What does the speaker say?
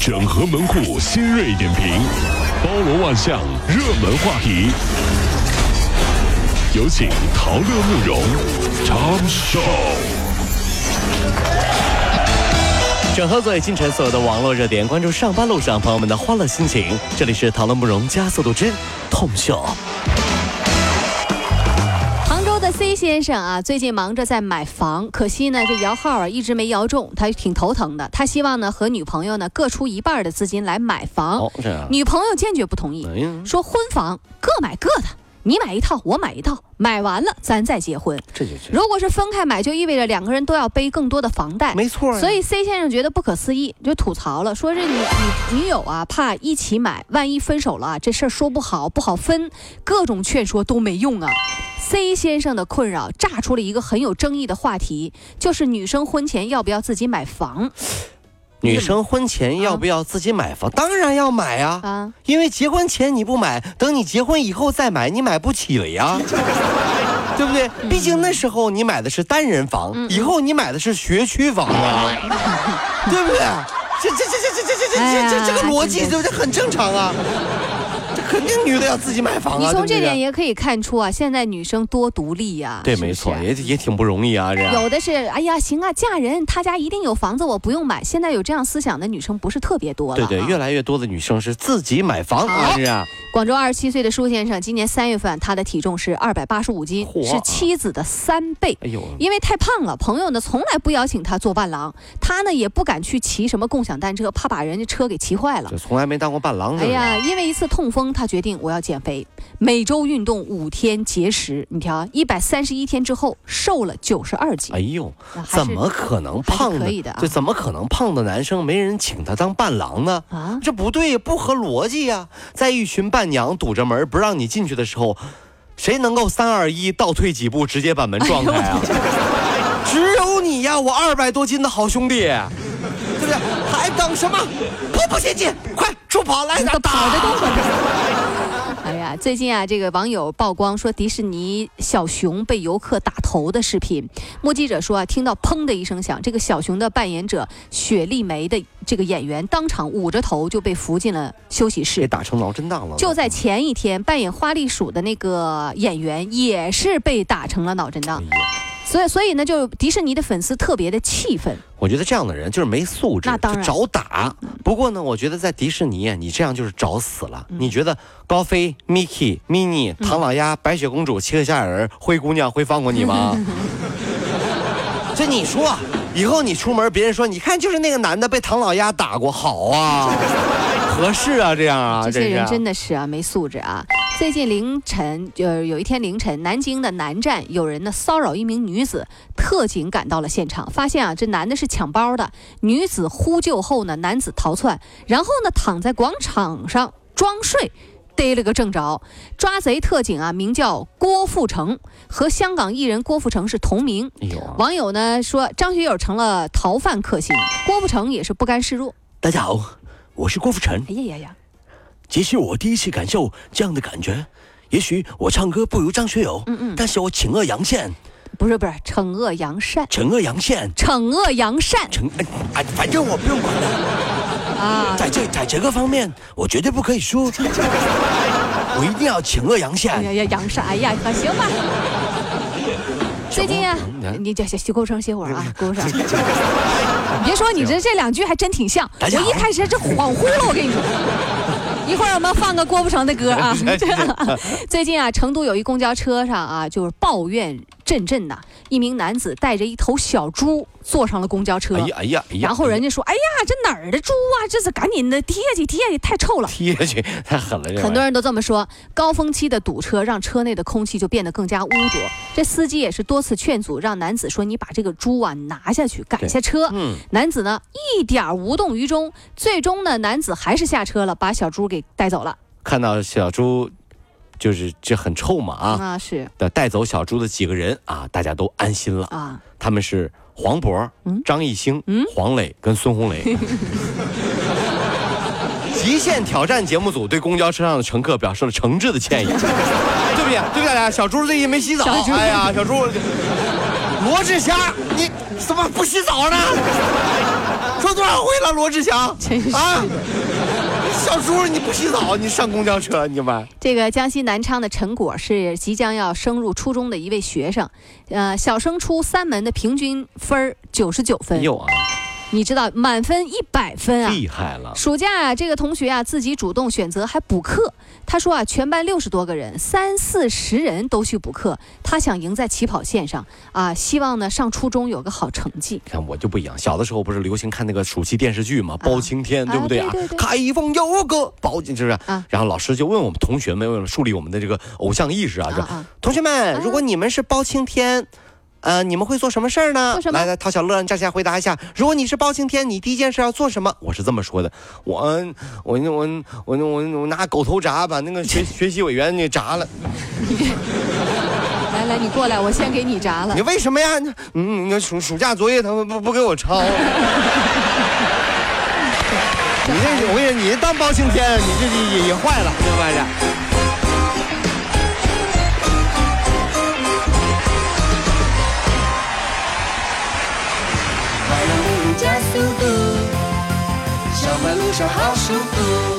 整合门户新锐点评，包罗万象，热门话题。有请陶乐慕容 Tom Show。 整合最近晨所有的网络热点，关注上班路上朋友们的欢乐心情。这里是陶乐慕容加速度之痛秀。 杭州的 C 先生啊，最近忙着在买房，可惜呢，这摇号啊一直没摇中，他挺头疼的。他希望呢和女朋友呢各出一半的资金来买房，女朋友坚决不同意，说婚房各买各的。你买一套，我买一套，买完了咱再结婚。如果是分开买，就意味着两个人都要背更多的房贷。 没错。 所以 C 先生觉得不可思议，就吐槽了，说这女友啊，怕一起买，万一分手了，这事儿说不好，不好分，各种劝说都没用啊。C 先生的困扰炸出了一个很有争议的话题，就是女生婚前要不要自己买房。 女生婚前要不要自己买房？当然要买啊！因为结婚前你不买，等你结婚以后再买，你买不起了呀，对不对？毕竟那时候你买的是单人房，以后你买的是学区房啊，对不对？这个逻辑对不对？很正常啊。肯定女的要自己买房啊！ 你从这点也可以看出啊，现在女生多独立呀。 对，没错，也挺不容易啊。这样有的是，哎呀，行啊，嫁人，他家一定有房子，我不用买。现在有这样思想的女生不是特别多了。 对，越来越多的女生是自己买房啊。是啊。 广州27岁的舒先生，今年3月份他的体重是285斤，是妻子的3倍。哎呦，因为太胖了，朋友呢从来不邀请他做伴郎，他呢也不敢去骑什么共享单车，怕把人家车给骑坏了。 就从来没当过伴郎。 哎呀，因为一次痛风，他决定我要减肥，每周运动5天节食。你瞧，131天之后瘦了92斤。 哎呦，怎么可能胖的？可以的啊。就怎么可能胖的男生没人请他当伴郎呢？啊，这不对，不合逻辑呀！在一群伴娘堵着门不让你进去的时候，谁能够3、2、1倒退几步直接把门撞开啊？只有你呀，我200多斤的好兄弟，对不对？还等什么？步步前进，快出跑来！ 都跑着都合适。哎呀，最近啊，这个网友曝光说迪士尼小熊被游客打头的视频。目击者说啊，听到砰的一声响，这个小熊的扮演者雪莉梅的这个演员当场捂着头就被扶进了休息室， 被打成脑震荡了。 就在前一天，扮演花栗鼠的那个演员也是被打成了脑震荡。所以呢，就迪士尼的粉丝特别的气愤。 我觉得这样的人就是没素质， 那当然就找打。不过呢，我觉得在迪士尼你这样就是找死了。你觉得高飞、Mickey、Minnie、唐老鸭、白雪公主、七个小矮人、灰姑娘会放过你吗？这你说，以后你出门，别人说你看就是那个男的被唐老鸭打过，好啊，合适啊，这样啊， 这些人真的是啊没素质啊。最近凌晨，有一天凌晨，南京的南站有人呢骚扰一名女子，特警赶到了现场，发现啊这男的是抢包的，女子呼救后呢，男子逃窜，然后呢躺在广场上装睡，逮了个正着。抓贼特警啊名叫郭富城，和香港艺人郭富城是同名。网友呢说张学友成了逃犯克星，郭富城也是不甘示弱。 大家好，我是郭富城。 哎呀， 其实我第一次感受这样的感觉，也许我唱歌不如张学友，但是我惩恶扬善。 不是惩恶扬善， 惩恶扬善， 惩恶扬善， 反正我不用管了啊。在这个方面，我绝对不可以输，我一定要惩恶扬善。 扬善，哎呀，行吧。最近啊，你这郭富城歇会儿啊，郭富城。你别说，你这两句还真挺像。我一开始这恍惚了，我跟你说。一会儿我们放个郭富城的歌啊。最近啊，成都有一公交车上啊，就是抱怨阵呐。一名男子带着一头小猪坐上了公交车。 哎呀！ 然后人家说：“哎呀，这哪儿的猪啊？这是赶紧的踢下去，太臭了。” 踢下去太狠了。 很多人都这么说。高峰期的堵车让车内的空气就变得更加污浊。这司机也是多次劝阻，让男子说：“你把这个猪啊拿下去，赶下车。”男子呢一点无动于衷。最终呢，男子还是下车了，把小猪给带走了。 看到小猪。就是这很臭嘛啊！ 是的，带走小猪的几个人啊，大家都安心了啊。他们是黄渤、张艺兴、黄磊跟孙红雷。极限挑战节目组对公交车上的乘客表示了诚挚的歉意，对不对？对不对？小猪最近没洗澡，哎呀，小猪，罗志祥，你怎么不洗澡呢？ 磕多少回了，罗志祥？ 真是的。 小猪，你不洗澡，你上公交车，你们。 这个江西南昌的陈果是即将要升入初中的一位学生，小升初3门的平均分99分。 有啊。 你知道满分100分啊， 厉害了！ 暑假啊，这个同学啊自己主动选择还补课。他说啊，全班60多个人，30-40人都去补课。他想赢在起跑线上啊，希望呢上初中有个好成绩。 看我就不一样，小的时候不是流行看那个暑期电视剧嘛，包青天，对不对啊？ 对。 开封有个包，是不是？然后老师就问我们同学们，为了树立我们的这个偶像意识啊，说同学们，如果你们是包青天。你们会做什么事儿呢？来，陶小乐，站起来回答一下。如果你是包青天，你第一件事要做什么？我是这么说的，我拿狗头铡把那个学习委员给铡了。 来，你过来，我先给你铡了。 你为什么呀？你暑假作业他们不给我抄。你这我跟你说，你当包青天，你这也坏了，明白的。 加速度，小马路上好舒服。